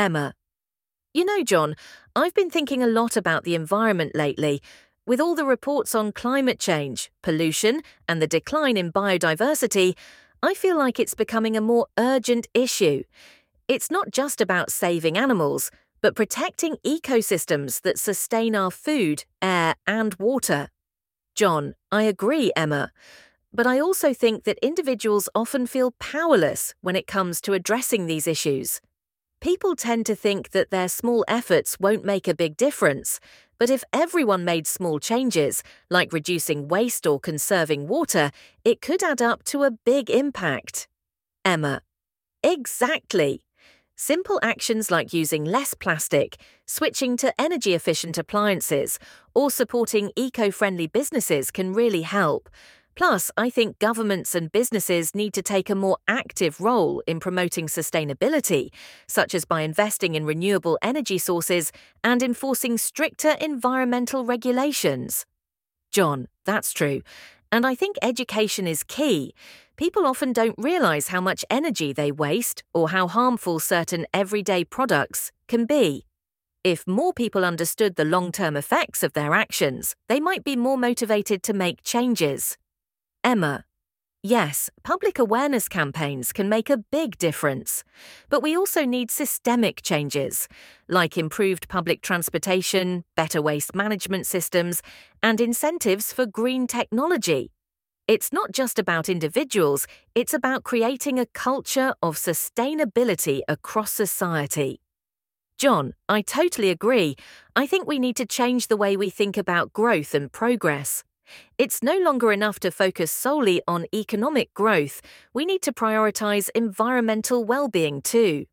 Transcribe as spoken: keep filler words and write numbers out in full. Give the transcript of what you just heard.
Emma. You know, John, I've been thinking a lot about the environment lately. With all the reports on climate change, pollution, and the decline in biodiversity, I feel like it's becoming a more urgent issue. It's not just about saving animals, but protecting ecosystems that sustain our food, air, and water. John, I agree, Emma. But I also think that individuals often feel powerless when it comes to addressing these issues. People tend to think that their small efforts won't make a big difference, but if everyone made small changes, like reducing waste or conserving water, it could add up to a big impact. Emma. Exactly. Simple actions like using less plastic, switching to energy-efficient appliances, or supporting eco-friendly businesses can really help. Plus, I think governments and businesses need to take a more active role in promoting sustainability, such as by investing in renewable energy sources and enforcing stricter environmental regulations. John, that's true. And I think education is key. People often don't realize how much energy they waste or how harmful certain everyday products can be. If more people understood the long-term effects of their actions, they might be more motivated to make changes. Emma. Yes, public awareness campaigns can make a big difference. But we also need systemic changes, like improved public transportation, better waste management systems, and incentives for green technology. It's not just about individuals, it's about creating a culture of sustainability across society. John, I totally agree. I think we need to change the way we think about growth and progress. It's no longer enough to focus solely on economic growth. We need to prioritize environmental well-being too.